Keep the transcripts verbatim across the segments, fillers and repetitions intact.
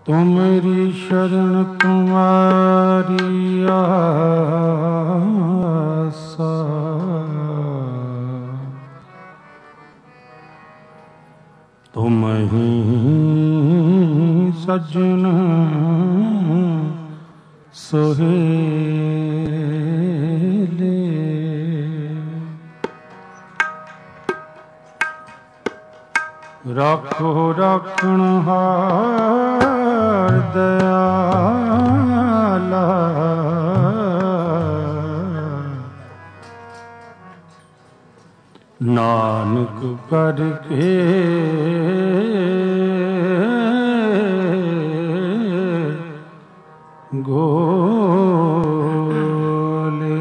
तुमरी शरण तुम्हारी आसा, तुम ही सज्जन सोहेले। राखो राखण हार दयाला, नानक करके गोले।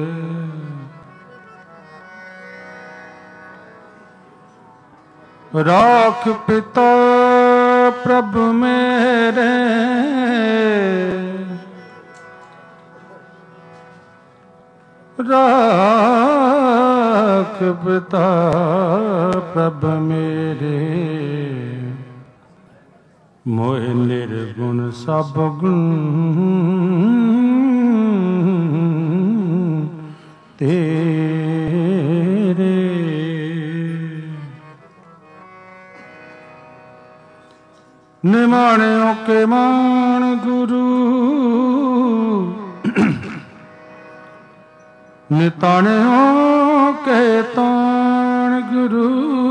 राख पिता प्रभु मेरे, राख पिता प्रभु मेरे, मोह निर्गुण सब गुण तेरे। निमाणियों के मान गुरु, निताणियों के ताण गुरु,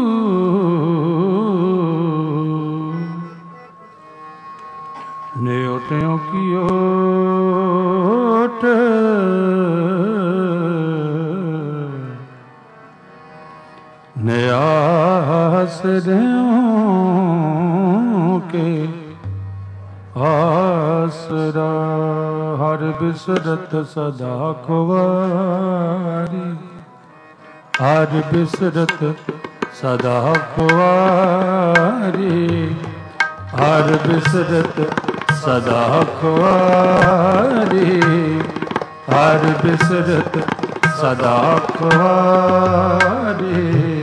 न्योटियों की ओट, न्यासरियों के आसरा। हर बिसरत सदा कुवारी, हर बिसरत सदा कुवारी, हर बिसरत सदा कुवारी, हर बिसरत सदा कुवारी।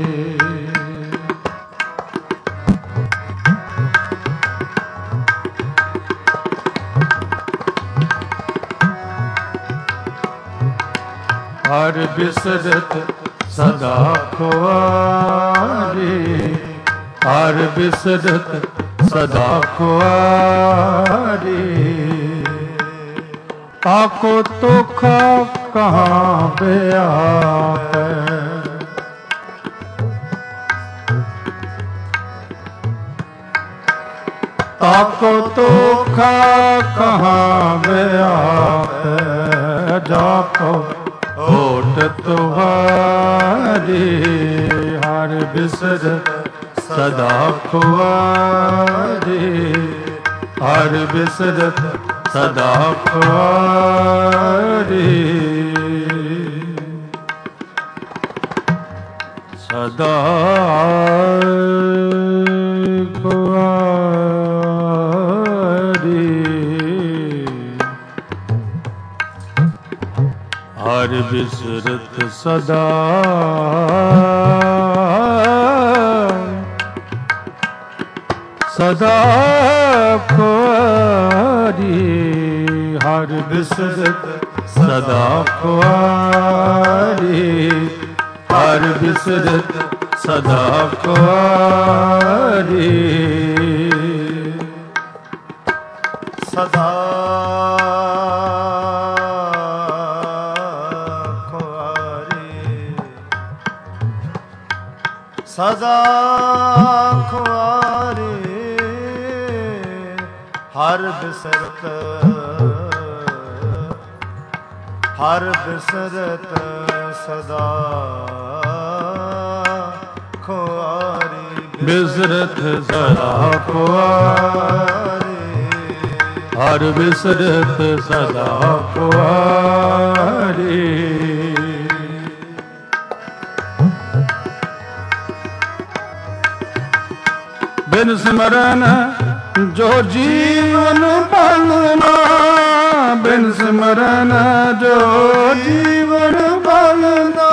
हर बिसरत सदा खुआरी, हर बिसरत सदा खुआरी। आको तोखा कहाँ बया है, आको तोखा कहाँ बया है। जाको ओट तुम्हारी, हर बिसरत सदा खुआरी, हर बिसरत सदा खुआरी। सदा खुआरी, हर बिसरत सदा सदा खुआरी, हर बिसरत सदा खुआरी, हर बिसरत सदा खुआरी। सदा सदा खुआरी, हर बिसरत हर बिसरत सदा खुआरी। बिसरत सदा खुआरी, हर बिसरत सदा खुआरी। बिन सिमरन जो जीवन बलना, बिन सिमरन जो जीवन बलना।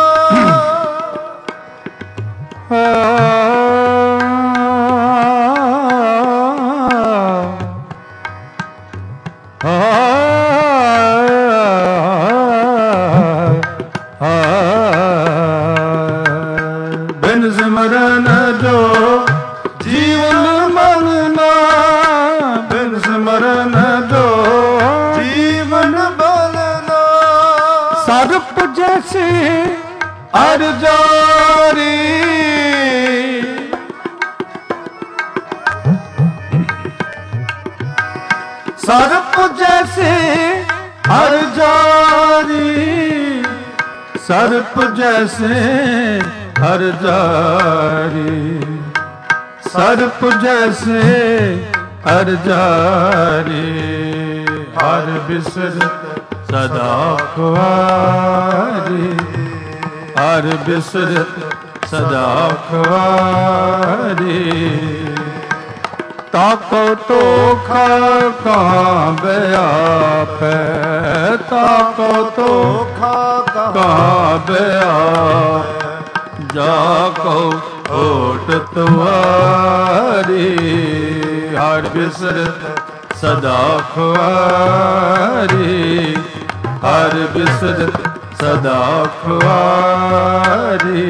अर जोरी सर्प जैसे हर जारी, सर्प जैसे हर जारी, सर्प जैसे हर जारी, हर बिसरत सदा खुआरी, हर बिसरत सदा खुआरी। ताको तो खा व्याप है, ताको तो खा व्याप, जाको ओट तुम्हारी, हर बिसरत सदा खुआरी, हर बिसरत सदा खुआरी।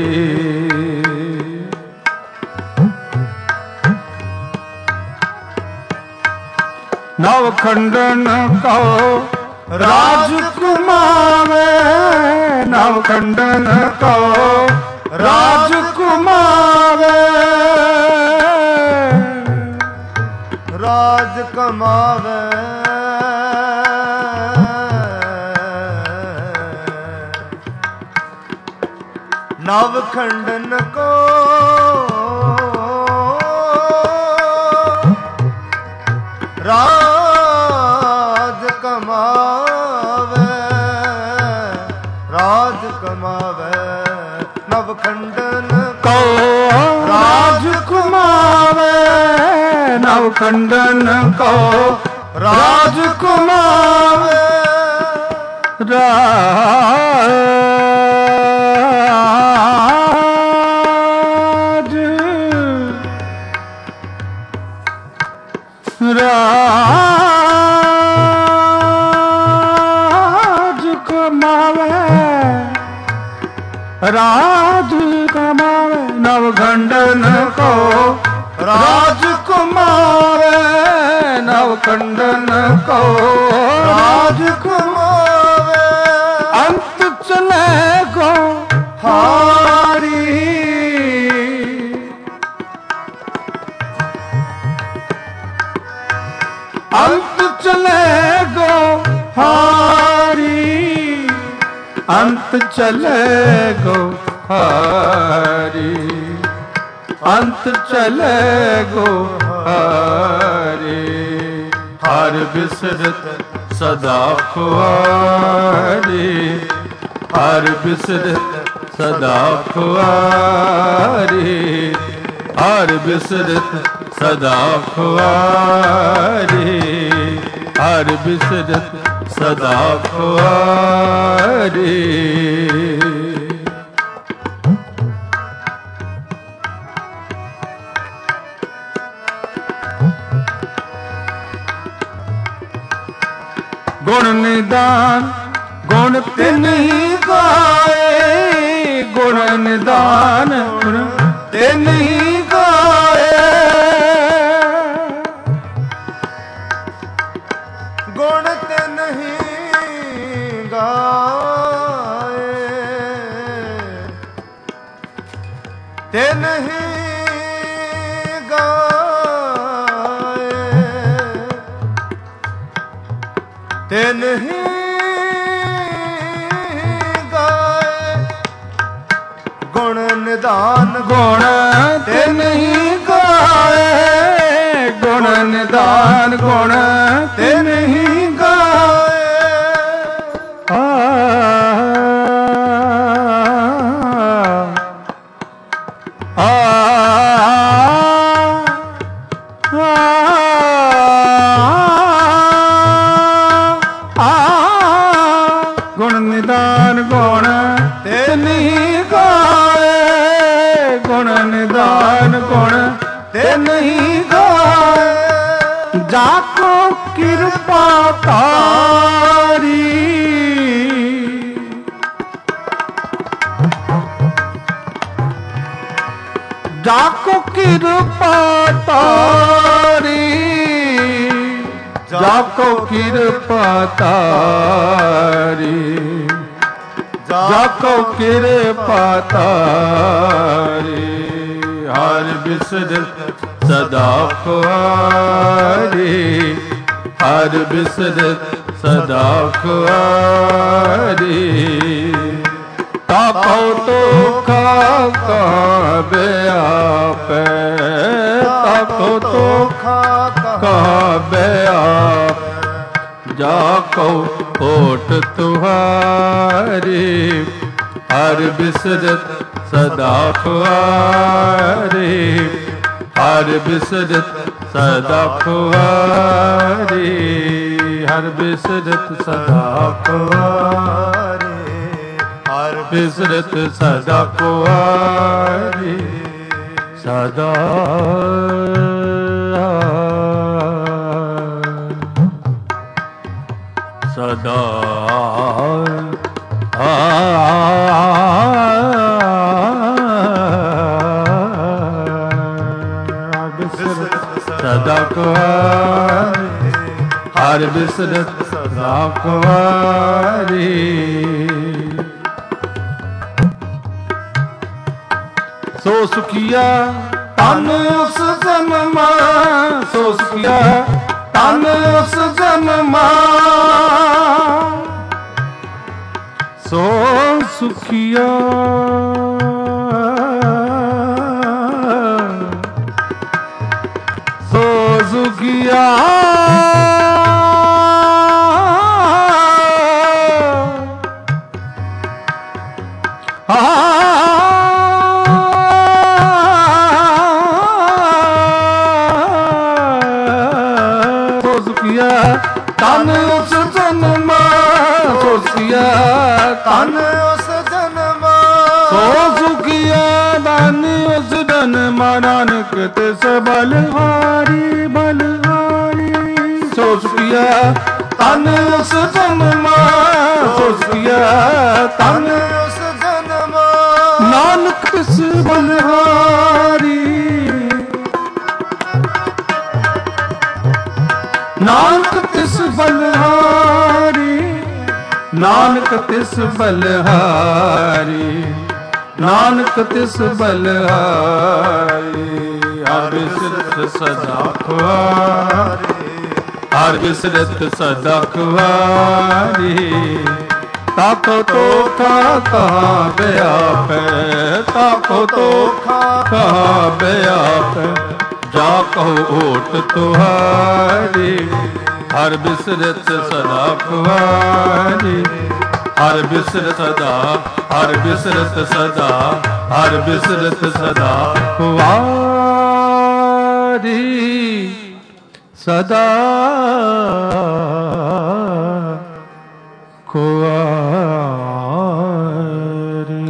नवखंडन कहो राजकुमावे, नवखंडन कहो राजकुमावे, राज कमावे, नवखंडन को राज कमावे, राज कमावे, नवखंडन को राज कुमावे, नवखंडन को राज कुमावे, राज राज कमावे, राज कमावे, नवखंडन को राज कुमावे, नवखंडन को राज कुमावे, अंत चले को हारी, अंत चले गो हारी, अंत चले गो हारी, अंत चले गो हारी, हर बिसरत सदा खुआरी, हर बिसरत सदा खुआरी, हर बिसरत सदा खुआरी, हर बिसरत सदा खुआरी। गुण निदान गुण तिन ही गाए, गुण निदान गुण तिन ही गाए, गुण तिन ही गाए, तिन ही गाए, तिन ही गाए, गुण निदान गुण तिन ही गाए, गुण निदान गुण तिन ही गाए, आ गुण निदान गुण तिन ही गाए, गुण निदान गुण तिन ही गाए, जाको कृपा कारी, जाको कृपा तारी, जाको कृपा तारी, ਜਾਕੋ ਕਿਰਪਾ ਤਾਰੀ ਹਰ ਬਿਸਰਤ ਸਦਾ ਖੁਆਰੀ ਹਰ ਬਿਸਰਤ ਸਦਾ ਖੁਆਰੀ ਤਾਕੋ ਤੋਖਾ ਕਹਬੇ ਆਪੇ ਤਾਕੋ ਤੋਖਾ ਕਹਬੇ ਆਪੇ ਜਾਕੋ ਓਟ ਤੁਹਾਰੀ ਹਰ ਬਿਸਰਤ ਸਦਾ ਖੁਆਰੀ ਹਰ ਬਿਸਰਤ ਸਦਾ ਖੁਆਰੀ ਹਰ ਬਿਸਰਤ ਸਦਾ ਖੁਆਰੀ ਹਰ ਬਿਸਰਤ ਸਦਾ ਖੁਆਰੀ ਸਦਾ ਸਦਾ ਸਦਾ ਕੁਆਰੀ ਹਰ ਬਿਸਰਤ ਸਦਾ ਕੁਆਰੀ ਸੋ ਸੁਖੀਆ ਤਨ ਉਸ ਜਨਮਾ ਸੋ ਸੁਖੀਆ ਤਨ ਉਸ ਜਨਮਾ ਸੋ ਸੁਖੀਆ ਸੋ ਸੁਖੀਆ ਤਨ ਉਸ ਜਨਮਾ ਸੋ ਸੁਖੀਆ ਤਨ ਉਸ ਜਨਮਾ ਸੋ ਸੁਖੀਆ ਤਨ ਉਸ ਜਨਮਾ ਨਾਨਕ ਤਿਸ ਬਲਹਾਰੀ ਬਲਹਾਰੀ ਸੋ ਸੁਖੀਆ ਤਨ ਉਸ ਜਨਮਾ ਸੋ ਸੁਖੀਆ ਤਨ ਉਸ ਜਨਮਾ ਨਾਨਕ ਤਿਸ ਬਲਹਾਰੀ ਨਾਨਕ ਤਿਸ ਬਲਹਾਰੀ ਨਾਨਕ ਤਿਸ ਬਲਹਾਰੀ ਨਾਨਕ ਤਿਸ ਬਲਹਾਰੀ ਹਰ ਬਿਸਰਤ ਸਦਾ ਖੁਆਰੀ ਹਰ ਬਿਸਰਤ ਸਦਾ ਖੁਆਰੀ ਤਾਕੋ ਤੋਖਾ ਕਹਬੇ ਆਪੇ ਤਾਕੋ ਤੋਖਾ ਕਹਬੇ ਆਪੇ ਜਾ ਕਹੋ ਓਟ ਤੁਹਾਰੀ ਹਰ ਬਿਸਰਤ ਸਦਾ ਖੁਆਰੀ ਹਰ ਬਿਸਰਤ ਸਦਾ ਹਰ ਬਿਸਰਤ ਸਦਾ ਹਰ ਬਿਸਰਤ ਸਦਾ ਖੁਆਰੀ ਸਦਾ ਖੁਆਰੀ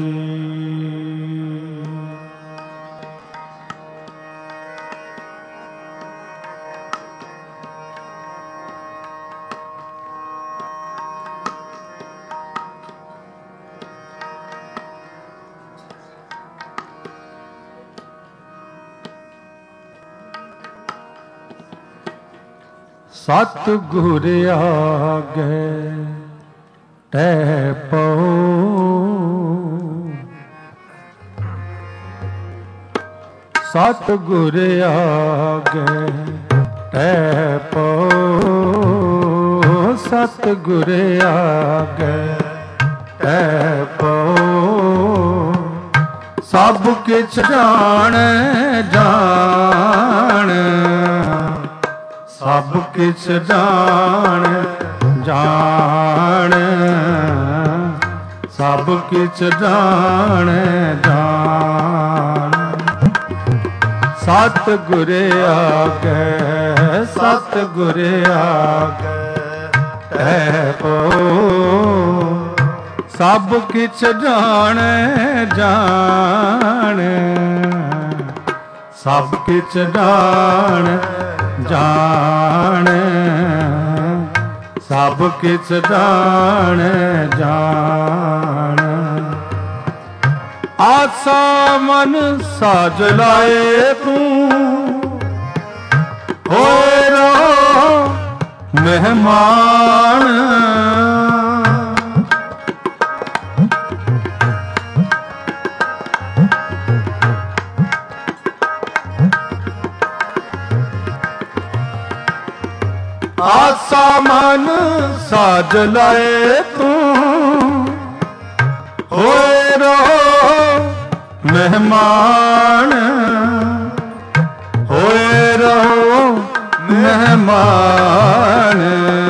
ਸਤਿਗੁਰ ਆਗੇ ਟਹਿ ਪਉ ਸਤਿਗੁਰ ਆਗੇ ਟਹਿ ਪਉ ਸਤਿਗੁਰ ਆਗੇ ਟਹਿ ਪਉ ਸਭ ਕਿਛ ਜਾਣ ਜਾਣ ਸਭ ਕਿਛ ਜਾਣ ਜਾਣ ਸਭ ਕਿਛ ਜਾਣ ਜਾਣ ਸਤਿਗੁਰ ਆਗੇ ਸਤਿਗੁਰ ਆਗੇ ਟਹਿ ਪਉ ਸਭ ਕਿਛ ਜਾਣ ਜਾਣ ਸਭ ਕਿਛ ਜਾਣ ਜਾਣ ਸਭ ਕਿਛ ਜਾਣ ਜਾਣ ਆਸਾ ਮਨ ਸਾਜ ਲਾਏ ਤੂੰ ਹੋਏ ਰਹੋ ਮਹਿਮਾਨ ਆਸਾ ਮਨ ਸਾਜ ਲਾਏ ਤੂੰ ਹੋਏ ਰਹੋ ਮਹਿਮਾਨ ਹੋਏ ਰਹੋ ਮਹਿਮਾਨ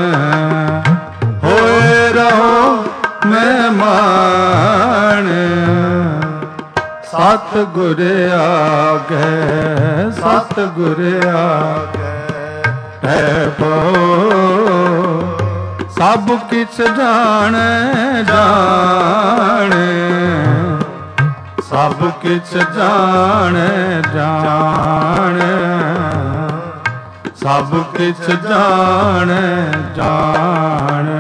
ਹੋਏ ਰਹੋ ਮਹਿਮਾਨ ਸਤਿਗੁਰ ਆਗੇ ਸਤਿਗੁਰ ਆਗੇ ਹੈ ਪੋ ਸਭ ਕਿਛ ਜਾਣੈ ਜਾਣੈ ਸਭ ਕਿਛ ਜਾਣੈ ਜਾਣੈ ਸਭ ਕਿਛ ਜਾਣੈ ਜਾਣੈ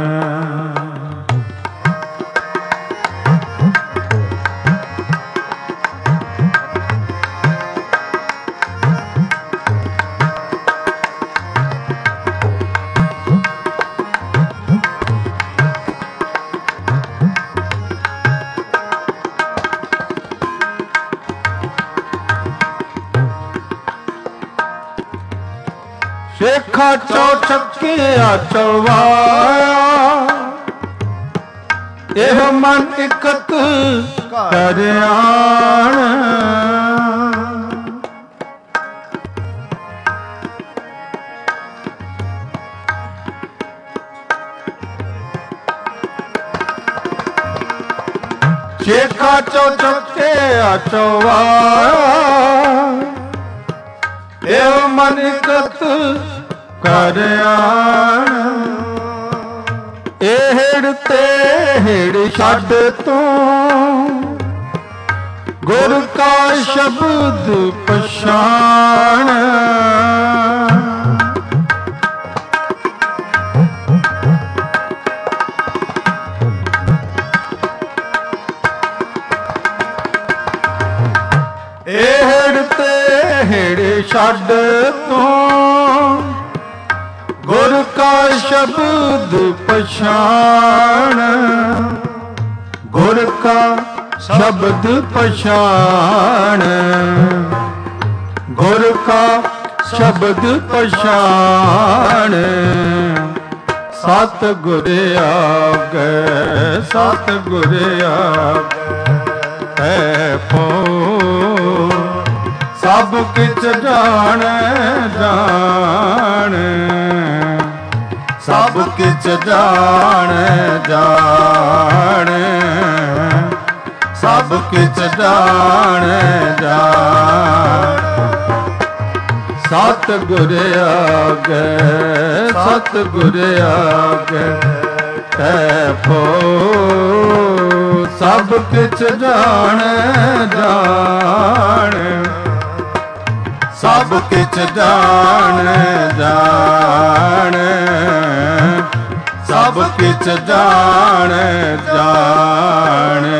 ਸ਼ੇਖਾ ਚੌ ਚੱਕਿਆ ਚਲਵਾਇਆ ਇਹ ਮਨ ਇਕਤ ਕਰ ਆਣ ਸ਼ੇਖਾ ਚੌ ਚੱਕਿਆ ਚਲਵਾਇਆ ਇਹ ਮਨ ਇਕਤ ਕਰ ਆਣ ਇਹੜ ਤੇ ਹੇੜ ਛੱਡ ਤੂੰ ਗੁਰ ਕਾ ਸ਼ਬਦ ਪਛਾਣ ਇਹੜ ਤੇ ਹੇੜ ਛੱਡ ਤੂੰ ਗੁਰ ਕਾ ਸ਼ਬਦ ਪਛਾਣ ਗੁਰ ਕਾ ਸ਼ਬਦ ਪਛਾਣ ਗੁਰ ਕਾ ਸ਼ਬਦ ਪਛਾਣ ਸਤਿਗੁਰ ਆਗੇ ਸਤਿਗੁਰ ਆਗੇ ਹੈ ਪੋ ਸਭ ਕਿਛ ਜਾਣੈ ਜਾਣੈ ਸਭ ਕਿਛ ਜਾਣੈ ਜਾਣੈ ਸਭ ਕਿਛ ਜਾਣੈ ਜਾਣੈ ਸਤਿਗੁਰ ਆਗੇ ਸਤਿਗੁਰ ਆਗੇ ਹੈ ਪੋ ਸਭ ਕਿਛ ਜਾਣੈ ਜਾਣੈ ਸਭ ਕਿਛ ਜਾਣੈ ਜਾਣੈ ਸਭ ਕਿਛ ਜਾਣੈ ਜਾਣੈ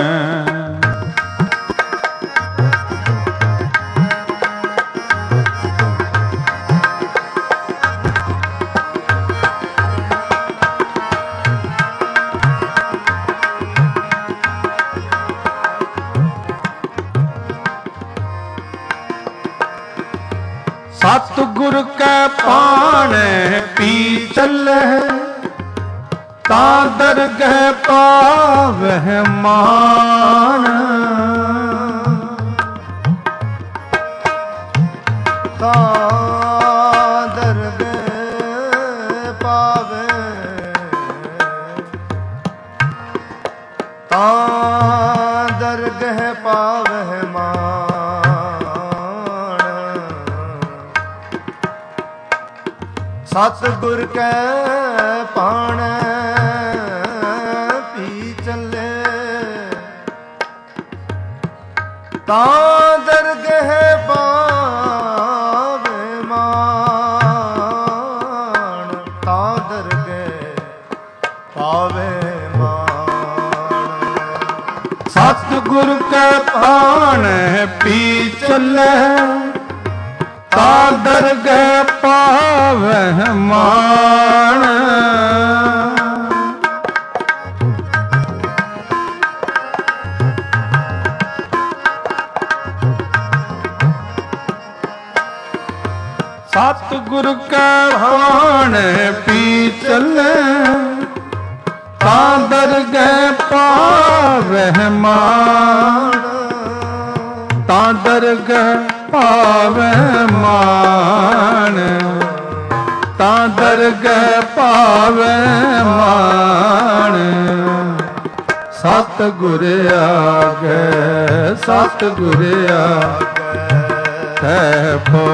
ਸਤਿਗੁਰ ਕੈ ਪਾਣੈ ਪੀ ਚੱਲੈ ਤਾਂ ਦਰਗਹਿ ਪਾਵਹਿ ਮਾਨ ਤਾਂ ਦਰਗਹਿ ਪਾਵੈ ਤਾਂ ਦਰਗਹਿ ਪਾਵਹਿ ਮਾਨ ਸਤਿਗੁਰ ਕੈ ਪਾਣੈ ਪੀ ਚੱਲੇ ਤਾਂ ਦਰਗਹਿ ਪਾਵੈ ਮਾਨ ਤਾਂ ਦਰਗਹਿ ਪਾਵੈ ਮਾਨ ਸਤਿਗੁਰ ਕੈ ਪਾਣੈ ਪੀ ਚੱਲੈ ਤਾਂ ਦਰਗਹਿ ਪਾਵਹਿ ਮਾਨ ਸਤਿਗੁਰ ਕੈ ਭਾਣ ਪੀ ਚੱਲੇ ਤਾਂ ਦਰਗਹਿ ਪਾਵਹਿ ਮਾਣ ਤਾਂ ਦਰਗਹਿ ਪਾਵਹਿ ਮਾਣ ਤਾਂ ਦਰਗਹਿ ਪਾਵਹਿ ਮਾਣ ਸਤਿਗੁਰ ਆਗੈ ਸਤਿਗੁਰ ਆਗੈ ਪੋ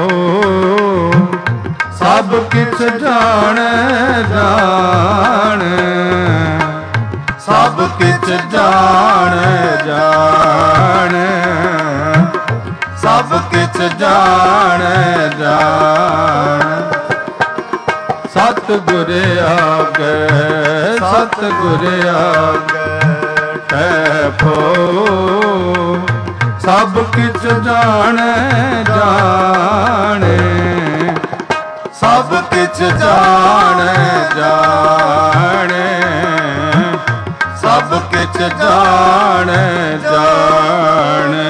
ਸਭ ਕਿਛ ਜਾਣੈ ਜਾਣ ਸਭ ਕਿਛ ਜਾਣੈ ਜਾਣ ਸਭ ਕਿਛ ਜਾਣੈ ਜਾਣ ਸਤਿਗੁਰ ਆਗੈ ਸਤਿਗੁਰ ਆਗੈ ਪੋ ਸਭ ਕਿਛ ਜਾਣੈ ਜਾਣੈ ਸਭ ਕਿਛ ਜਾਣੈ ਜਾਣੈ ਸਭ ਕਿਛ ਜਾਣੈ ਜਾਣੈ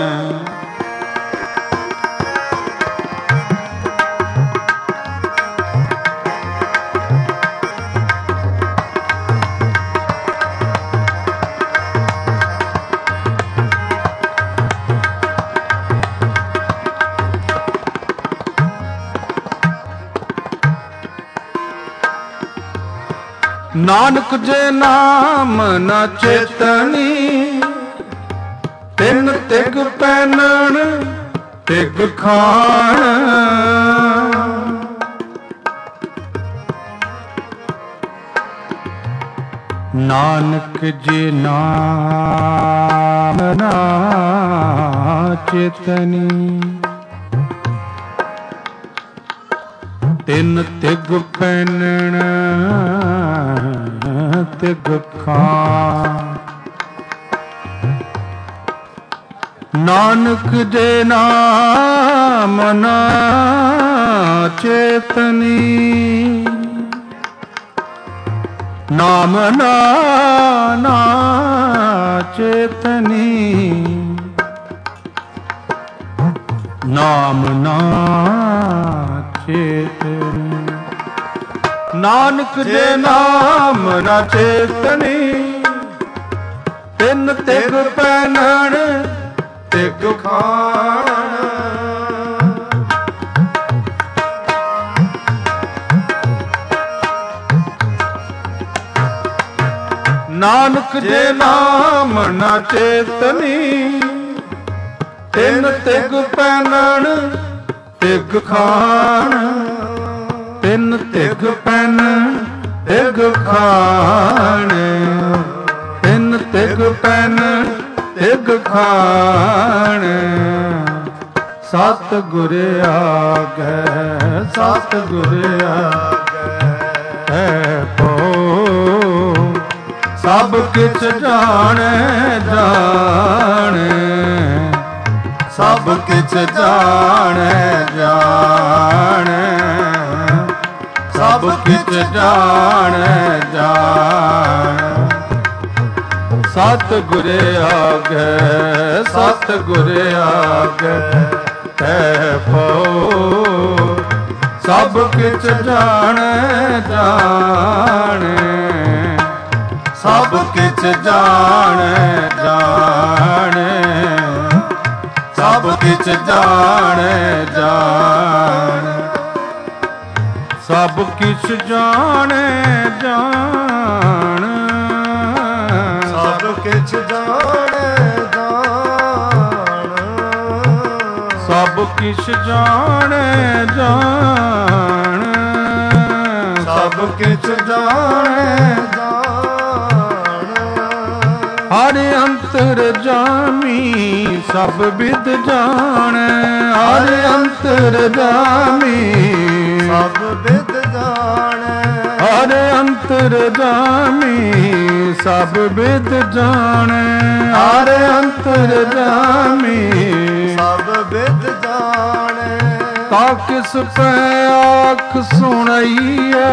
ਨਾਨਕ ਜੇ ਨਾਮ ਨ ਚੇਤਨੀ ਤਿੰਨ ਤਿਗ ਪਹਿਨਣ ਤਿਗ ਖਾਣ ਨਾਨਕ ਜੇ ਨਾਮ ਨ ਚੇਤਨੀ ਤਿੰਨ ਤਿਗ ਪਹਿਨਣ ਤਿਗ ਖਾਣ ਨਾਨਕ ਦੇ ਨਾਮ ਨਾ ਚੇਤਨੀ ਨਾਮ ਨਾ ਨਾ ਚੇਤਨੀ ਨਾਮ ਨਾ ਚੇਤਨੀ ਨਾਨਕ ਦੇ ਨਾਮ ਨਾ ਚੇਤਨੀ ਤਿੰਨ ਤਿਗ ਪਹਿਨਣ ਤਿਗ ਖਾਣ ਨਾਨਕ ਦੇ ਨਾਮ ਨਾ ਚੇਤਨੀ ਤਿੰਨ ਤਿਗ ਪਹਿਨਣ ਤਿਗ ਖਾਣ ਤਿੰਨ ਤਿਗ ਪਹਿਨਣ ਤਿਗ ਖਾਣ ਤਿੰਨ ਤਿਗ ਪਹਿਨਣ ਤਿਗ ਖਾਣ ਸਤਿਗੁਰ ਆਗੈ ਸਤਿਗੁਰ ਆਗੈ ਪੋ ਸਭ ਕਿਛ ਜਾਣੈ ਜਾਣੈ ਸਭ ਕਿਛ ਜਾਣੈ ਜਾਣੈ ਸਭ ਕਿਛ ਜਾਣੈ ਜਾਣੈ ਸਤਿਗੁਰ ਆਗੈ ਸਤਿਗੁਰ ਆਗੈ ਤੈ ਪਉ ਸਭ ਕਿਛ ਜਾਣੈ ਜਾਣੈ ਸਭ ਕਿਛ ਜਾਣੈ ਜਾਣੈ ਸਭ ਕਿਛ ਜਾਣੈ ਜਾਣੈ ਸਭ ਕਿਛ ਜਾਣੈ ਜਾਣੈ ਸਭ ਕਿਛ ਜਾਣੈ ਜਾਣੈ ਸਭ ਕਿਛ ਜਾਣੈ ਜਾਣੈ ਸਭ ਕਿਛ ਜਾਣੈ ਹਰ ਅੰਤਰ ਜਾਮੀ ਸਭ ਵਿਦ ਜਾਣੈ ਹਰ ਅੰਤਰ ਜਾਮੀ ਸਭ ਵਿਦ ਜਾਣੈ ਹਰ ਅੰਤਰ ਜਾਮੀ ਸਭ ਵਿਦ ਜਾਣੈ ਹਰ ਅੰਤਰ ਜਾਮੀ ਸਭ ਵਿਦ ਜਾਣੈ ਤਾ ਕਿਸ ਪੈ ਆਖ ਸੁਣਈਐ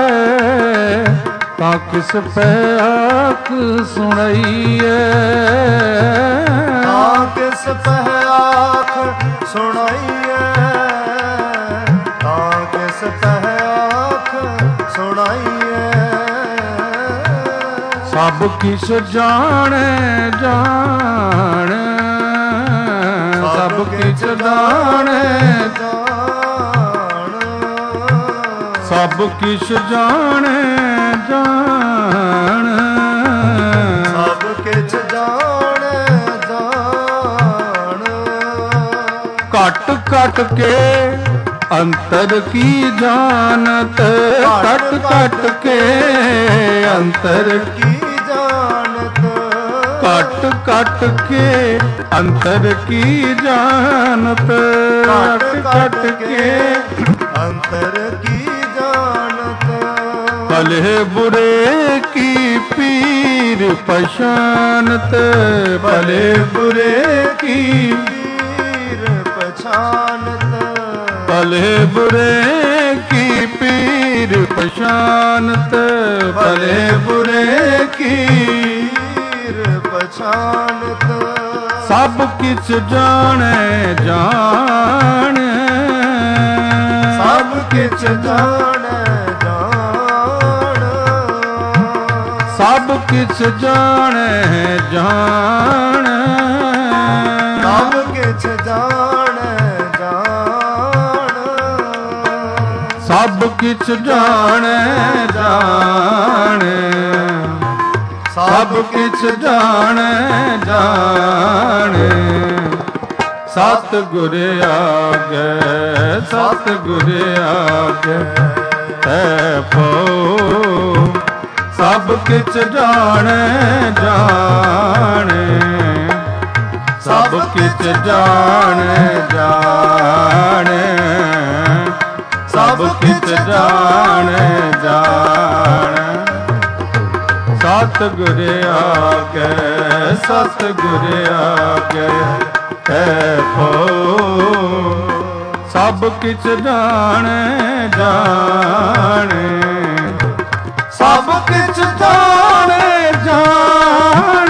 ਤਾ ਕਿਸ ਪੈ ਆਖ ਸੁਣਈਐ ਤਾ ਕਿਸ ਪੈ ਆਖ ਸੁਣਈਐ ਤਾ ਸਭ ਕਿਛ ਜਾਣੈ ਜਾਣੈ ਸਭ ਕਿਛ ਜਾਣੈ ਜਾਣ ਸਭ ਕਿਛ ਜਾਣੈ ਜਾਣ ਸਭ ਕਿਛ ਜਾਣੈ ਜਾਣ ਘਟ ਘਟ ਕੇ ਅੰਤਰ ਕੀ ਜਾਣਤ ਘਟ ਘਟ ਕੇ ਅੰਤਰ ਕੀ ਜਾਣਤ ਘਟ ਘਟ ਕੇ ਅੰਤਰ ਕੀ ਜਾਣਤ ਘਟ ਘਟ ਕੇ ਅੰਤਰ ਕੀ ਜਾਣਤ ਭਲੇ ਬੁਰੇ ਕੀ ਪੀਰ ਪਛਾਨਤ ਭਲੇ ਬੁਰੇ ਕੀ ਪੀਰ ਪਛਾਨਤ ਭਲੇ ਬੁਰੇ ਕੀ ਪੀਰ ਪਛਾਨਤ ਭਲੇ ਬੁਰੇ ਕੀ ਪੀਰ ਪਛਾਨਤ ਸਭ ਕਿਛ ਜਾਣੈ ਜਾਣ ਸਭ ਕਿਛ ਜਾਣੈ ਜਾਣ ਸਭ ਕਿਛ ਜਾਣੈ ਜਾਣ ਸਭ ਕਿਛ ਜਾਣੈ ਜਾਣ ਸਭ ਕਿਛ ਜਾਣੈ ਜਾਣ ਸਭ ਕਿਛ ਜਾਣੈ ਜਾਣ ਸਤ ਗੁਰ ਆਗੈ ਸਤ ਗੁਰ ਆਗੈ ਹੈ ਪਉ ਸਭ ਕਿਛ ਜਾਣੈ ਜਾਣ ਸਭ ਕਿਛ ਜਾਣੈ ਜਾਣ ਸਭ ਕਿਛ ਜਾਣੈ ਜਾਣ ਸਤ ਗੁਰ ਆਗੈ ਸਤ ਗੁਰ ਆਗੈ ਹੈ ਪਉ ਸਭ ਕਿਛ ਜਾਣੈ ਜਾਣ ਸਭ ਕਿਛ ਜਾਣੈ ਜਾਣ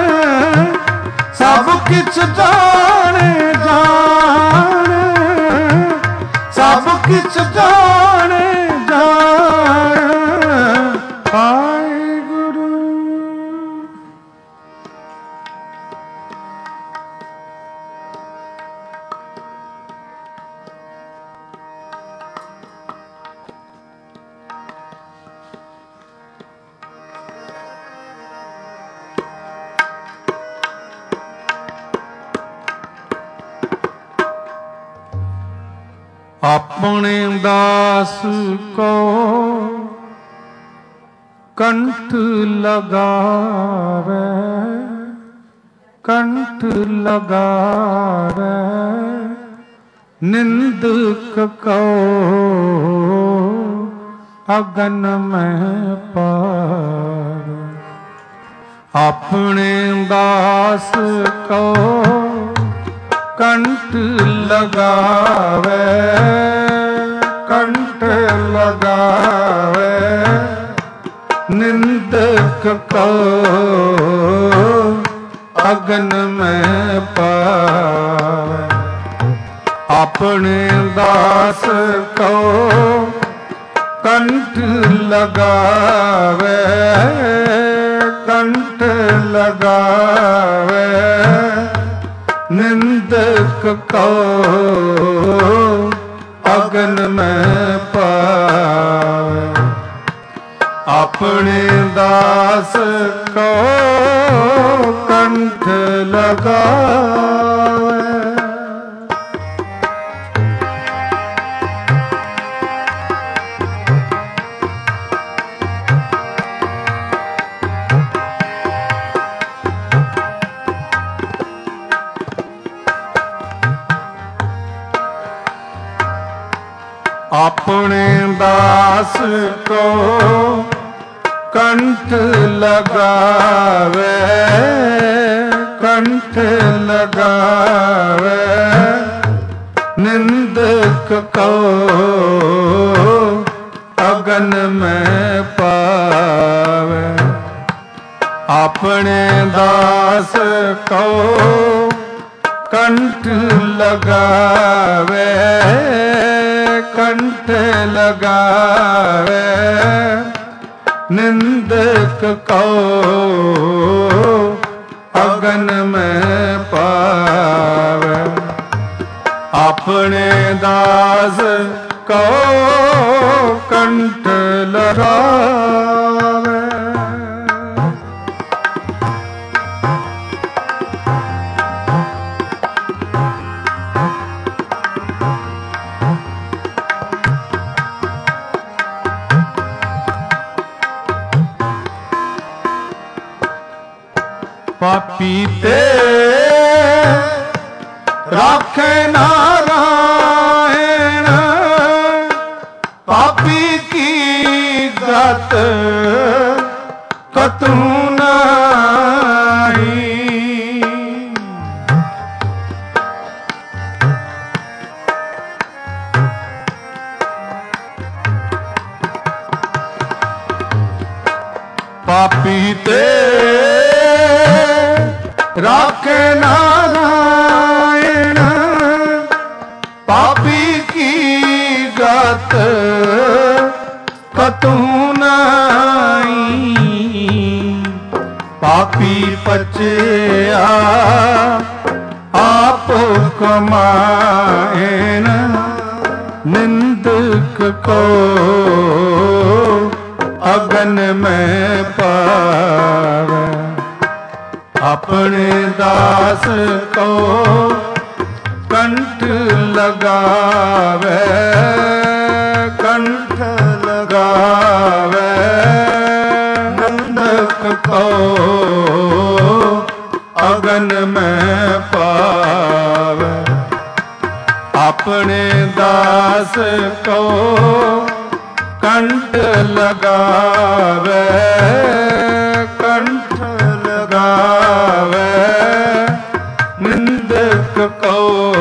ਸਭ ਕਿਛ ਜਾਣੈ ਜਾਣ ਸਭ ਕਿਛ ਜਾਣੈ ਜਾਣ ਵਾਹਿਗੁਰੂ। ਆਪਣੇ ਦਾਸ ਕੋ ਕੰਠ ਲਗਾਵੇ ਕੰਠ ਲਗਾਵੇ ਨਿੰਦਕ ਕੋ ਅਗਨ ਮੈਂ ਪਾਰ ਆਪਣੇ ਦਾਸ ਕੋ ਕੰਠ ਲਗਾਵੇ ਕੰਠ ਲਗਾਵੇ ਨਿੰਦਕ ਕੋ ਅਗਨ ਮੈਂ ਪਾਵੇ ਆਪਣੇ ਦਾਸ ਕੋ ਕੰਠ ਲਗਾਵੇ ਕੰਠ ਲਗਾਵੇ ਨਿੰਦਕ ਕੋ ਅਗਨ ਮੈਂ ਪਾਵੇ ਆਪਣੇ ਦਾਸ ਕੋ ਕੰਠ ਲਗਾਵੇ ਆਪਣੇ ਦਾਸ ਕੋ ਕੰਠ ਲਗਾਵੇ ਕੰਠ ਲਗਾਵੇ ਨਿੰਦਕ ਕੋ ਅਗਨ ਮੈਂ ਪਾਵੇ ਆਪਣੇ ਦਾਸ ਕੋ ਕੰਠ ਲਗਾਵੇ ਕੰਠ ਲਗਾਵੇ निंदक को अगन में पावे। अपने दास को कंठ लगावे। पापी ते राखे नारायण, पापी की गत कतू नहीं। पापी ते राखे नारायण, पापी की गत कतू नहीं। पापी पचया आप कमाएन, निंदक को अगन में पावे। अपने दास को कंठ लगावे, कंठ लगावे। नंदक को अगन में पावे। अपने दास को कंठ लगावे, कंठ लगावे। निंदक को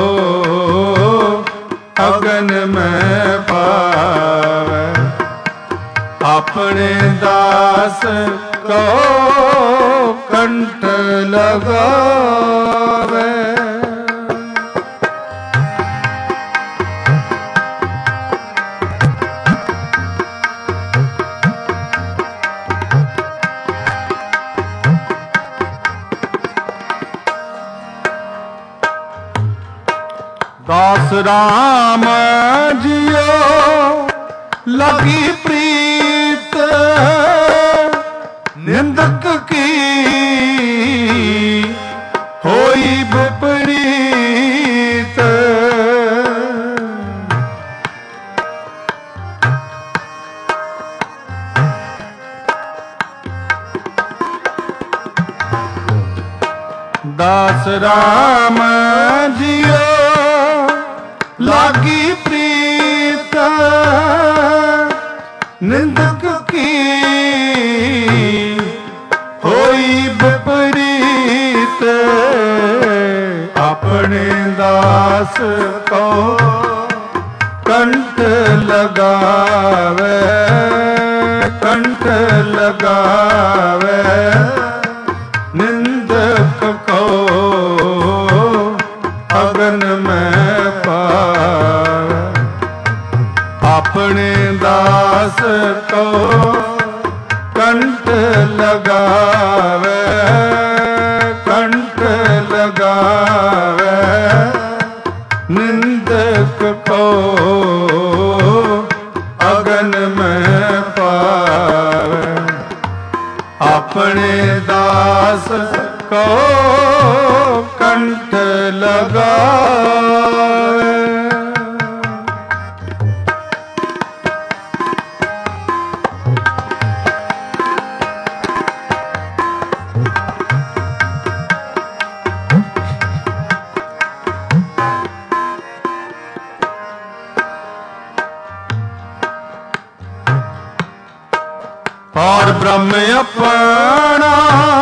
अगन में पावे। अपने दास को कंठ लगावे। दास राम जियो लगी प्रीत, निंदक की होई विपरीत। दास राम जियो लागी प्रीत, निंदक की होई विपरीत। अपने दास को कंठ लगावे, कंठ लगावे। निंदक को अगन में पावे। अपने दास को कंठ लगावे, कंठ लगावे। निंदक को अगन में पावे। अपने दास को कंठ लगावे। और ब्रह्म अपना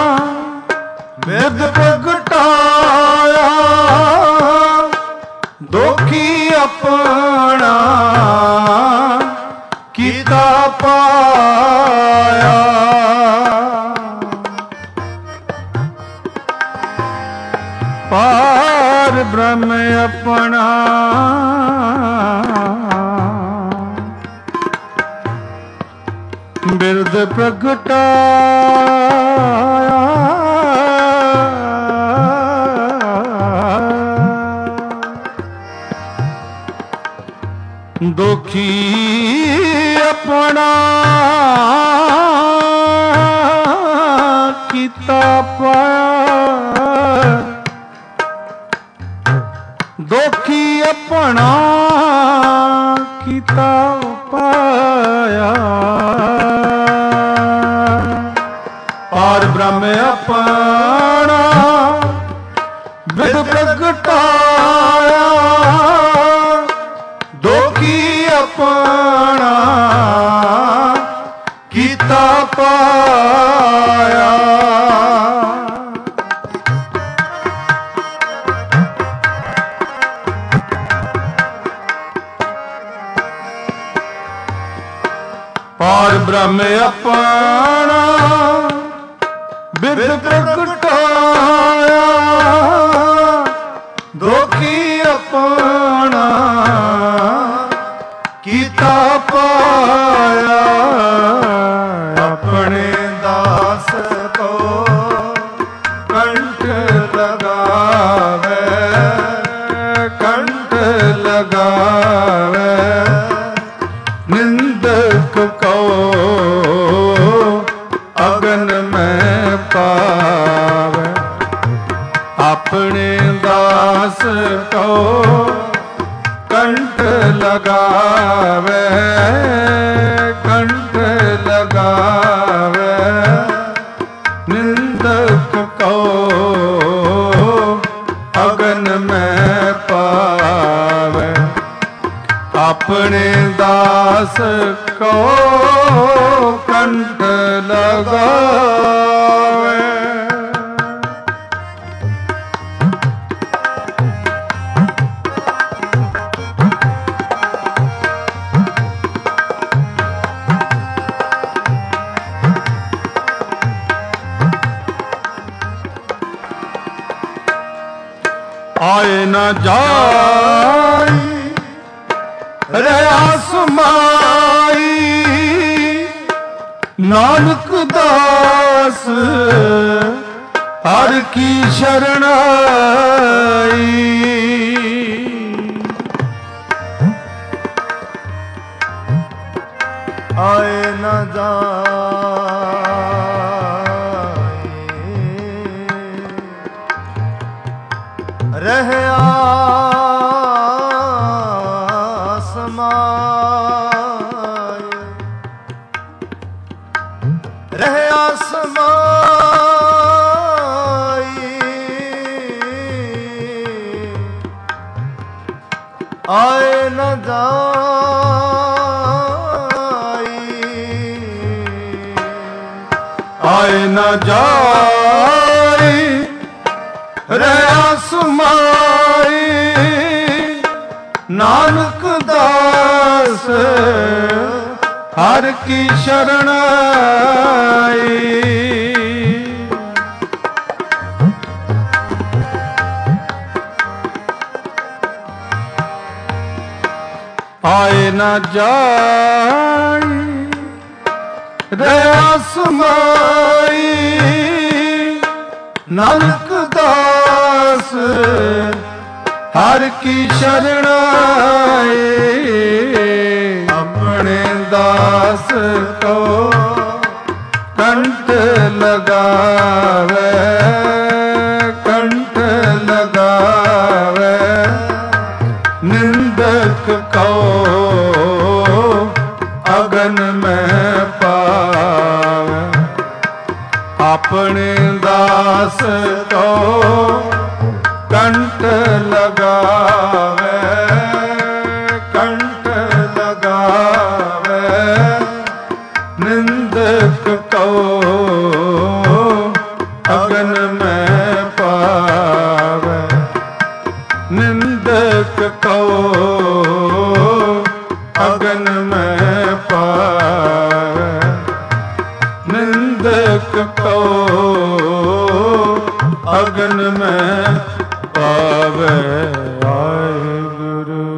वेद प्रगटाया, दुखी अपना कीता पाया। पार ब्रह्म अपना ਬਿਰਦ ਪ੍ਰਗਟਾਇਆ ਦੁਖੀ ਆਪਣਾ ਕੀਤਾ ਪਾਇਆ ਦੁਖੀ ਆਪਣਾ ਕੀਤਾ ਪਾਇਆ ਪਾਰ ਬ੍ਰਹਮ ਆਪਣਾ ਬਿਦ ਪ੍ਰਗਟਾਇਆ ਦੁਖੀ ਆਪਣਾ ਕੀਤਾ ਪਾਇਆ ਪਾਰ ਬ੍ਰਹਮ ਆਪਣਾ ਬਿਰਦ ਪ੍ਰਗਟਾਇਆ ਦੁਖੀ ਆਪਣਾ ਕੀਤਾ ਪਾਇਆ ਆਪਣੇ ਦਾਸ ਕੋ ਕੰਠ ਲਗਾਵੇ ਕੰਠ ਲਗਾਵੇ ਨਿੰਦਕ ਕੋ ਅਗਨ ਮੈਂ ਪਾਵੇ ਆਪਣੇ ਦਾਸ ਕੋ ਕੰਠ ਲਗਾਵੇ ਕੰਠ ਲਗਾਵੇ ਨਿੰਦਕ ਕੋ ਅਗਨ ਮੈਂ ਪਾਵੇ ਆਪਣੇ ਦਾਸ ਕੋ ਕੰਠ ਲਗਾਵੇ ਆਏ ਨਾ ਜਾਈ ਰਹਾ ਸਮਾਈ ਨਾਨਕ ਦਾਸ ਹਰ ਕੀ ਸ਼ਰਣਾਈ ਆਏ ਨਾ ਜਾਏ ਰਹਿਆ ਸਮਾਏ ਰਹਿਆ ਸਮਾਈ ਆਏ ਨਾ ਜਾਈ ਆਏ ਨਾ ਜਾਈ ਰਹਿਆ ਸਮਾਈ ਨਾਨਕ ਦਾਸ ਹਰ ਕੀ ਸ਼ਰਣਾਈ ਆਏ ਨਾ ਜਾਈ ਰਹਿਆ ਸਮਾਈ ਨਾਨਕ ਦਾਸ ਹਰ ਕੀ ਸ਼ਰਣਾਈ ਆਪਣੇ ਦਾਸ ਕੋ ਕੰਠ ਲਗਾਵੇ ਕੰਠ ਲਗਾਵੇ ਨਿੰਦਕ ਕੋ ਅਗਨ ਮੈਂ ਪਾਵੇ ਆਪਣੇ ਦਾਸ ਕੋ ਕੰਠ ਲਗਾਵੇ ਕੰਠ ਲਗਾਵੇ ਨਿੰਦਕ ਕੋ ਅਗਨ ਮੈਂ ਪਾਵੇ ਨਿੰਦਕ ਕੋ ਅਗਨ ਮੈਂ ਪਾਵੇ ਨਿੰਦਕ ਕੋ ਅਗਨ ਮੈਂ ਪਾਵੇ ਵਾਹਿਗੁਰੂ।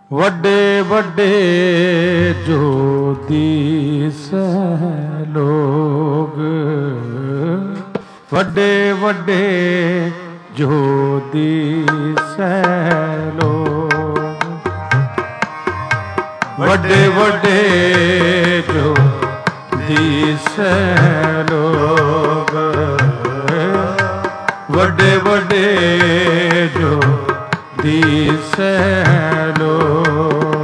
ਵੱਡੇ ਵੱਡੇ ਜੋ ਦੀਸੈ ਲੋਗ, ਵੱਡੇ ਵੱਡੇ ਜੋ ਦੀਸੈ ਲੋਗ, ਵੱਡੇ ਵੱਡੇ ਜੋ ਦੀਸੈ ਲੋਗ, ਵੱਡੇ ਵੱਡੇ ਜੋ ਦੀਸੈ ਲੋਗ,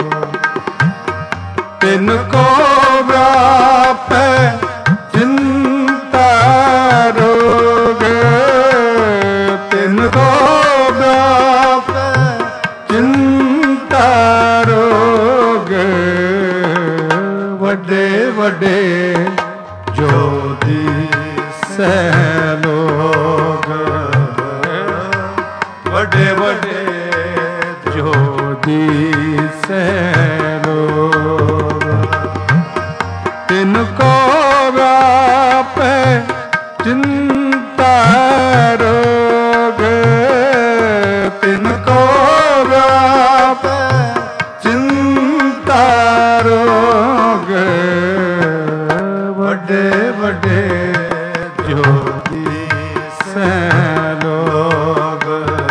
ਤਿਨ ਕੋ ਵਿਆਪੈ ਚਿੰਤਾ ਰੋਗ, ਤਿਨ ਕੋ ਵਿਆਪੈ ਚਿੰਤਾ ਰੋਗ, ਵੱਡੇ ਵੱਡੇ ਜੋ ਦੀਸੈ ਲੋਗ, ਵੱਡੇ ਵੱਡੇ ਜੋ ਦੀਸੈ ਲੋਗ, ਤਿਨ ਕੋ ਵਿਆਪੈ ਚਿੰਤਾ ਰੋਗ, ਤਿਨ ਕੋ ਵਿਆਪੈ ਚਿੰਤਾ ਰੋਗ, ਵੱਡੇ ਵੱਡੇ ਜੋ ਦੀਸੈ ਲੋਗ,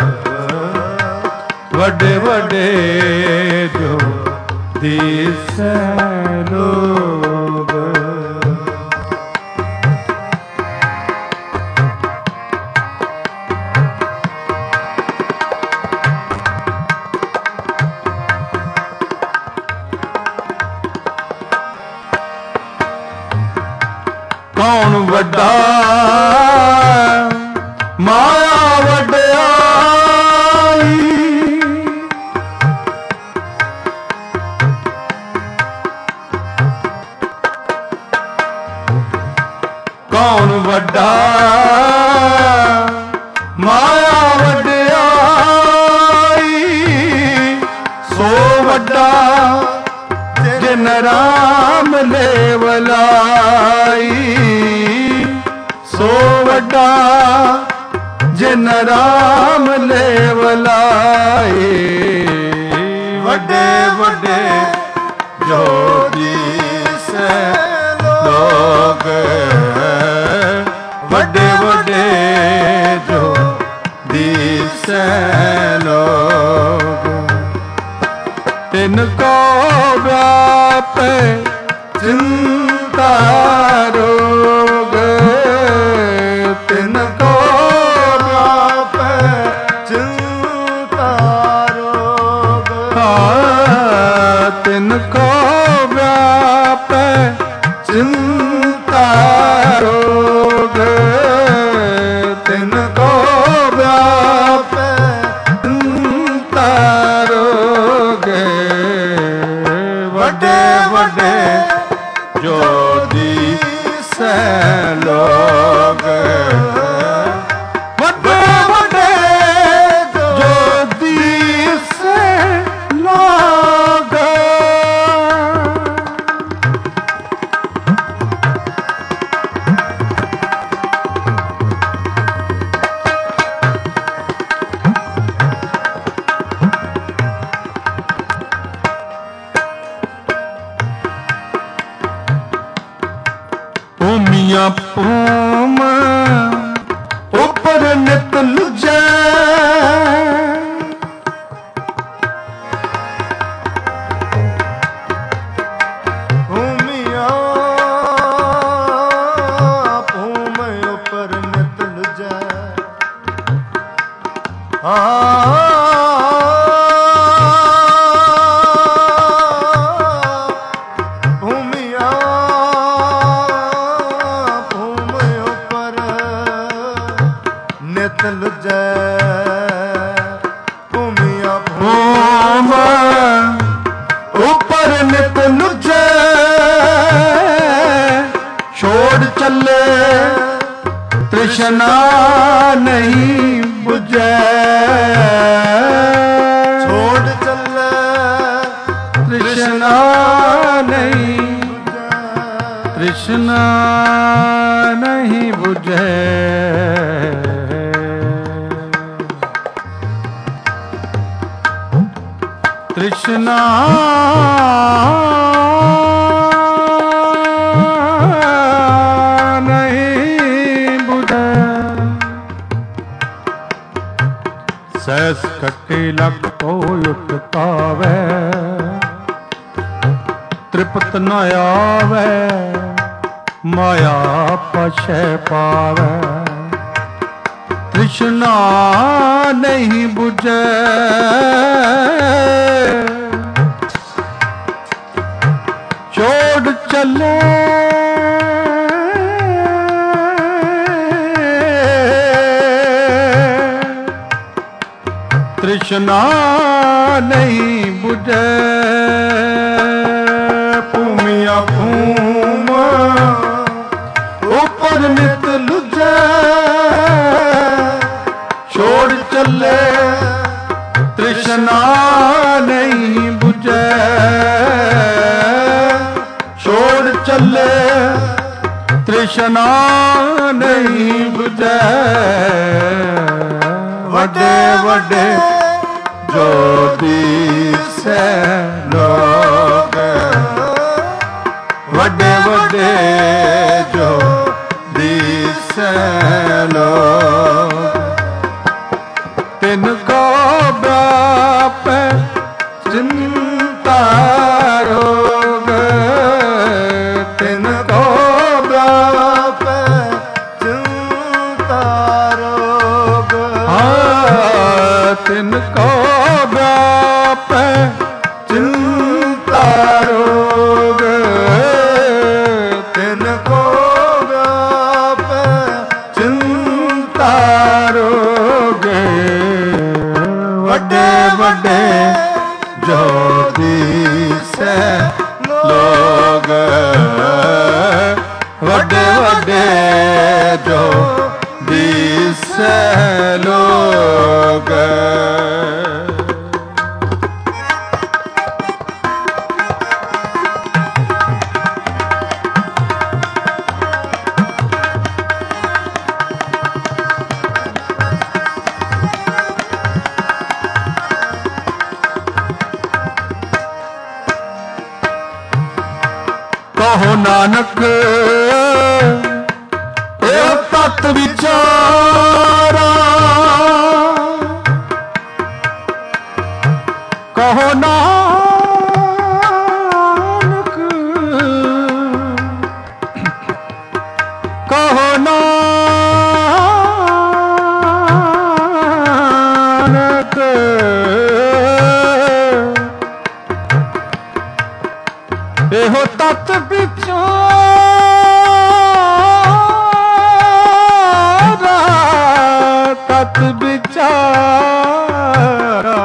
ਵੱਡੇ ਵੱਡੇ ਜੋ ਦੀਸੈ ਲੋਗ। ਕੌਣ ਵੱਡਾ ਮਾਇਆ ਵਡਿਆਈ, ਕੌਣ ਵੱਡਾ ਮਾਇਆ ਵਡਿਆਈ, ਸੋ ਵੱਡਾ ਜਿਨ ਰਾਮ ਲੇਵ ਲਾਈ, ਸੋ ਵੱਡਾ ਜਿਨ ਰਾਮ ਲੇਵ ਲਾਈ, ਵੱਡੇ ਵੱਡੇ ਜੋ ਦੀਸੈ ਲੋਗ, ਵੱਡੇ ਵੱਡੇ ਜੋ ਦੀਸੈ ਲੋਗ, ਤਿਨ ਕੋ ਵਿਆਪੈ ਚਿੰਤਾ ਰੋਗ, ਤਿਨ ਕੋ ਵਿਆਪੈ ਚਿੰਤਾ ਰੋਗ, ਤਿਨ ਕੋ ਵਿਆਪੈ ਚਿੰਤਾ ਰੋਗ, ਤਿਨ ਕੋ ਵਿਆਪੈ ਚਿੰਤਾ ਰੋਗ, ਵੱਡੇ ਵੱਡੇ ਜੋ ਦੀਸੈ ਲੋਗ, ਵੱਡੇ ਵੱਡੇ ਜੋ ਦੀਸੈ ਲੋਗ। ਭੂਮੀਆਂ ਭੂਮ ਉੱਪਰ ਨਿਤ ਲੁਜੈ, ਭੂਮੀਆਂ ਭੂਮ ਉੱਪਰ ਨਿਤ ਲੁਜੈ, ਆ ਨਿਤ ਲੁਜੈ, ਭੂਮੀਆਂ ਭੂਮ ਉੱਪਰ ਨਿਤ ਲੁਜੈ, ਛੋੜ ਚੱਲੇ ਤ੍ਰਿਸ਼ਨਾ ਨਹੀਂ ਬੁਝੈ, ਛੋੜ ਚੱਲੇ ਤ੍ਰਿਸ਼ਨਾ ਨਹੀਂ, ਤ੍ਰਿਸ਼ਨਾ ਨਹੀਂ ਬੁਝੈ, ਤ੍ਰਿਸ਼ਨਾ ਤ੍ਰਿਸ਼ਨਾ ਨਹੀਂ ਬੁਝੈ। ਸੈਸ ਖੱਟੀ ਲਖ ਕੋ ਉਠ ਪਾਵੈ, ਤ੍ਰਿਪਤ ਨ ਆਵੈ ਮਾਇਆ ਪਛੈ ਪਾਵੈ। ਤ੍ਰਿਸ਼ਨਾ ਨਹੀਂ ਬੁਝੈ, ਛੋੜ ਚੱਲੇ ਤ੍ਰਿਸ਼ਨਾ ਨਹੀਂ ਬੁਝੈ। ਭੂਮਿਆ ਭੂਮ ਉਪਰ ਨਿਤ ਲੁਝੈ, ਛੋੜ ਚੱਲੇ ਤ੍ਰਿਸ਼ਨਾ ਨਹੀਂ ਬੁਝੈ। ਛੋੜ ਚੱਲੇ ਤ੍ਰਿਸ਼ਨਾ ਨਹੀਂ ਬੁਝੈ। ਵੱਡੇ ਵੱਡੇ ਜੋ ਦੀਸੈ ਲੋਕ, ਵੱਡੇ ਵੱਡੇ ਜੋ ਦੀਸੈ ਲੋਕ, ਤਿਨ ਕੋ ਵਿਆਪੈ ਚਿੰਤਾ ਰੋਗ। ਤਿਨ ਕੋ ਵਿਆਪੈ ਚਿੰਤਾ ਰੋਗ। ਹਾਂ ਤਿਨ ਕੋ ਵਿਆਪੈ ਚਿੰਤਾ ਰੋਗ। ਤਿਨ ਕੋ ਵਿਆਪੈ ਚਿੰਤਾ ਰੋਗ। ਵੱਡੇ ਵੱਡੇ ਜੋ ਦੀਸੈ ਲੋਗ, ਵੱਡੇ ਵੱਡੇ ਜੋ ਦੀਸੈ ਲੋਗ। ਕਹੋ ਨਾਨਕ ਇਹ ਤਤ ਵਿਚਾਰਾ, ਕਹੋ ਨਾਨਕ ਕਹੋ ਨਾਨਕ ਇਹੋ ਤਤ ਵਿਚਾਰਾ, ਤਤ ਵਿਚਾਰਾ।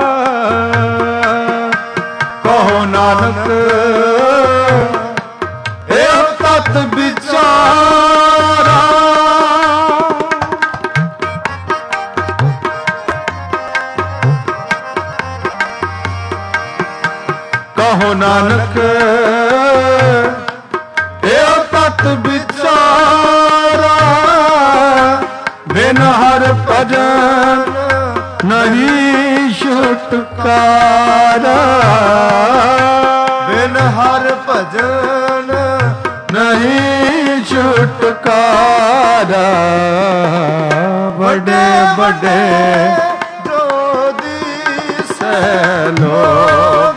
ਕਹੋ ਨਾਨਕ ਇਹੋ ਤਤ ਵਿਚਾਰਾ। ਕਹੋ ਨਾਨਕ ਇਹੋ ਤਤ ਵਿਚਾਰਾ। ਬਿਨ ਹਰ ਭਜਨ ਨਹੀਂ ਛੁਟਕਾਰਾ। ਬਿਨ ਹਰ ਭਜਨ ਨਹੀਂ ਛੁਟਕਾਰਾ। ਵੱਡੇ ਵੱਡੇ ਜੋ ਦੀਸੈ ਲੋਗ,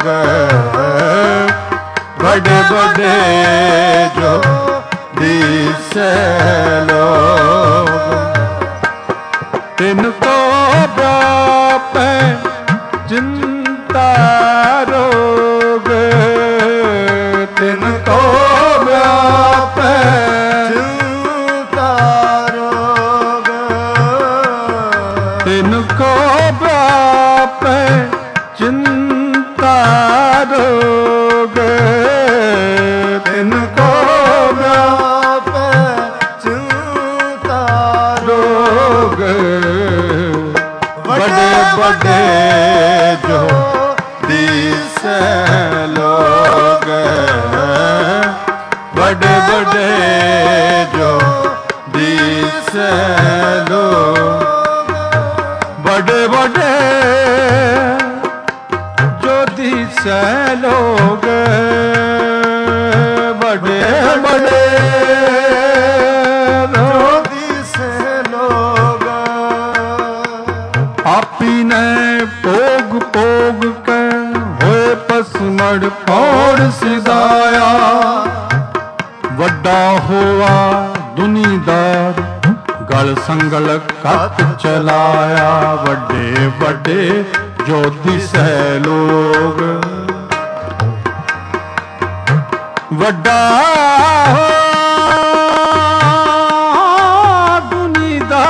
ਵੱਡੇ ਵੱਡੇ ਜੋ ਦੀਸੈ ਲੋਗ। ਤਿਨ ਕੋ ਵਿਆਪੈ ਚਿੰਤਾ ਰੋਗ। ਤਿਨ ਕੋ ਵਿਆਪੈ ਚਿੰਤਾ ਰੋਗ। ਤਿਨ ਕੋ ਵਿਆਪੈ ਚਿੰਤਾ ਰੋਗ। ਤਿਨ ਕੋ ਵਿਆਪੈ ਚਿੰਤਾ ਰੋਗ। ਵੱਡੇ ਵੱਡੇ ਜੋ ਦੀਸੈ ਲੋਗ, ਵੱਡੇ ਵੱਡੇ ਜੋ ਦੀਸੈ ਲੋਗ। ਵੱਡੇ ਵੱਡੇ ਜੋ ਦੀਸੈ दिसै लोग बड़े बड़े जो दिसै लोग आपी ने भोग भोग के होए पसमड़ पौड़ सिधाया वड्डा होआ दुनीदार गल संगल कत चलाया वड्डे वड्डे जो दिसै लोग वड्डा हो दुनीदार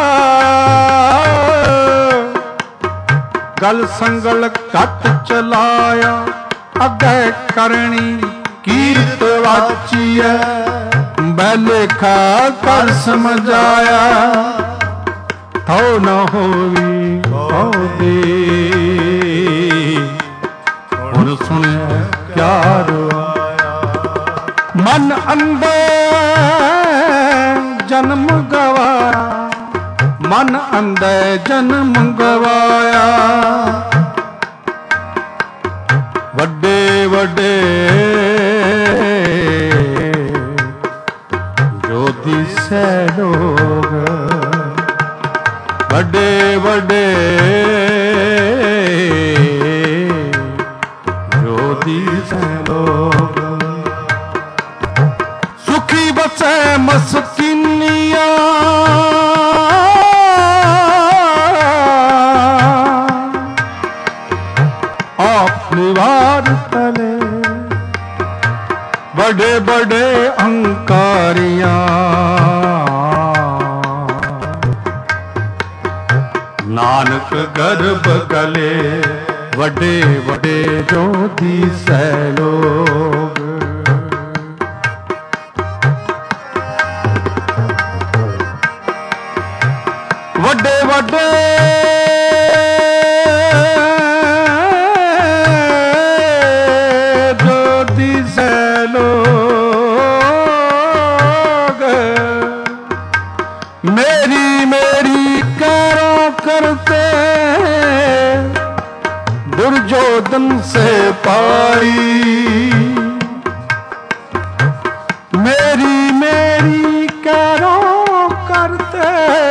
गल संगल कत चलाया अगे करनी कीरत वाचिया बैलेखा कर समझाया थो न होवी होदी हुण सुने क्या रोया मन अंदे जन्म गवाया मन अंदे जन्म गवाया वड्डे वड्डे दिसै लोग बड़े बड़े जो दिसै लोग सुखी बसै मस्किनिया आप निवार तले बड़े बड़े अहंकारियां नानक गर्भ गले वडे वडे जो दिसै लोग वडे वडे जो दिसै लोग मेरी मेरी करो करते दुर्योधन से पाई मेरी मेरी करो करते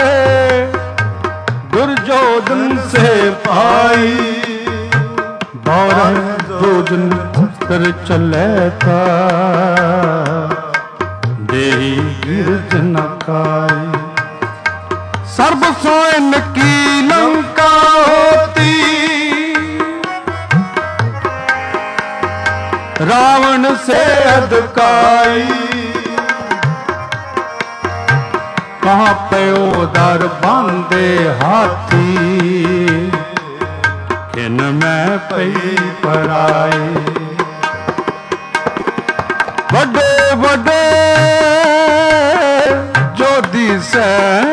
दुर्योधन से पाई बारह दुर्योधन तर चले था देही गिरज नकाई सर्व सोन की लंका होती रावण से अधकाई कहाँ पे उधर बांधे हाथी किन में पई पराई बड़े बड़े जो दिसै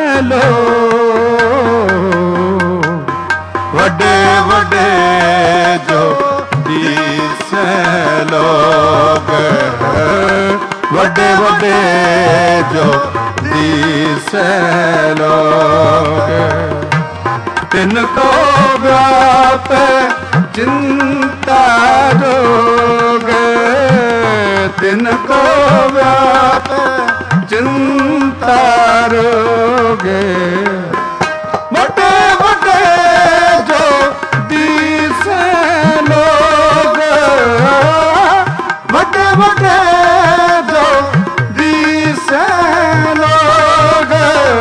लोग वड्डे वड्डे जो दिसै लोग वड्डे वड्डे जो दिसै लोग तिनको व्याप चिंता रोग तिनको व्याप चिंता रोगे बड़े बड़े जो दिसै लोग बड़े बड़े जो दिसै लोग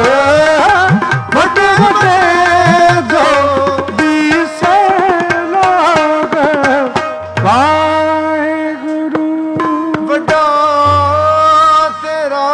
बड़े बड़े जो दिसै लोग वाहेगुरु वड्डा तेरा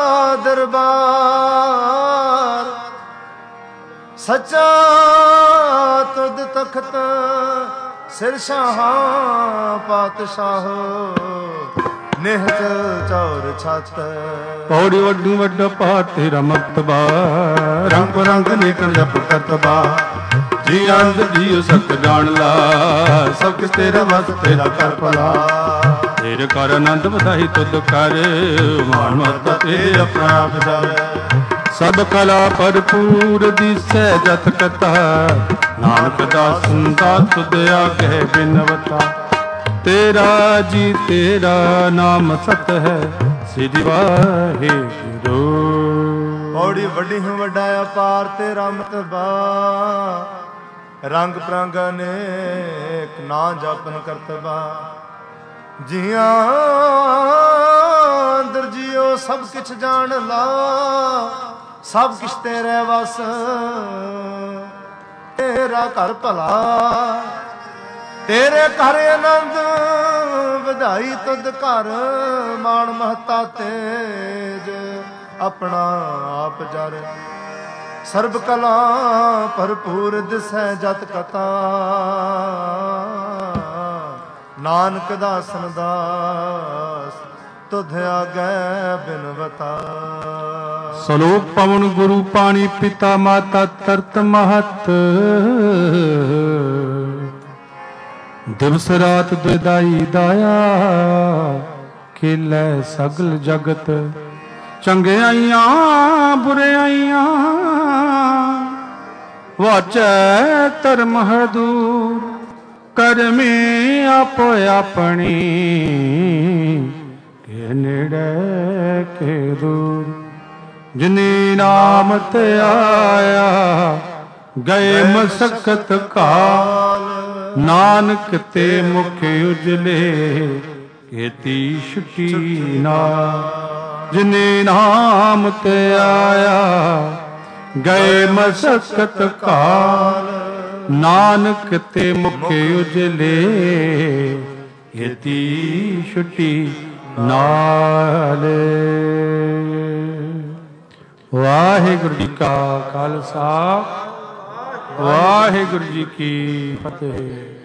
दरबार सच्चा तुद तख्त सिर शाह पातशाह निहत चौर छत पौड़ी वड्डू वड्डा पा तेरा मर्तबा रंग रंग निकल जप करतबा जी अंध जी सत जान ला सब किस तेरा बस तेरा कर भला तेरे कर आनंद बधाई तुद कर मान मत तेरे अपना आप जावे सब कला भरपूर दिसै जत कथा नानक दास सुनता तुद आगे बिनवता तेरा जी तेरा नाम सत है श्री वाहिगुरु। पौड़ी वड्डी हूँ वड्डा अपार तेरा मतबा, रंग प्रंग अनेक ना जापन करतबा। जिया अंदर जियो सब किछ जान ला, सब किछ तेरे वस तेरा घर भला। तेरे घर आनंद ਵਧਾਈ ਤੁਧ ਘਰ, ਮਾਣ ਮਹਤਾ ਤੇਜ ਆਪਣਾ ਆਪ ਜਰ। ਸਰਬ ਕਲਾ ਭਰਪੂਰ ਦਿਸੈ ਜਤ ਕਥਾ, ਨਾਨਕ ਦਾਸਨ ਦਾਸ ਤੁਧ ਆਗੈ ਬਿਨਵਤਾ। ਸਲੋਕ ਪਵਨ ਗੁਰੂ ਪਾਣੀ ਪਿਤਾ ਮਾਤਾ ਤਰਤ ਮਹਤ, ਦਿਵਸ ਰਾਤ ਦੁਇਦਾਈ ਦਾਇਆ ਖੇਲੇ ਸਗਲ ਜਗਤ। ਚੰਗਿਆਈਆਂ ਬੁਰਿਆਈਆਂ ਵਾਚੈ ਧਰਮ ਹਦੂਰ, ਕਰਮੀ ਆਪੋ ਆਪਣੀ ਕੇ ਨੇੜੇ ਕੇ ਦੂਰ। ਜਿਨੀ ਨਾਮ ਤੇ ਆਇਆ ਗਏ ਮਸਕਤ ਕਾਲ, ਨਾਨਕ ਤੇ ਮੁਖ ਉਜਲੇ ਕੀਤੀ ਛੁਟੀ ਨਾਲ। ਜਿਨੇ ਨਾਮ ਤੇ ਆਇਆ ਗਏ ਮਸਕਤ ਕਾਲ, ਨਾਨਕ ਤੇ ਮੁਖ ਉਜਲੇ ਕੀਤੀ ਛੁਟੀ ਨਾਲ। ਵਾਹਿਗੁਰੂ ਜੀ ਕਾ ਖਾਲਸਾ, ਵਾਹਿਗੁਰੂ ਜੀ ਕੀ ਫਤਿਹ।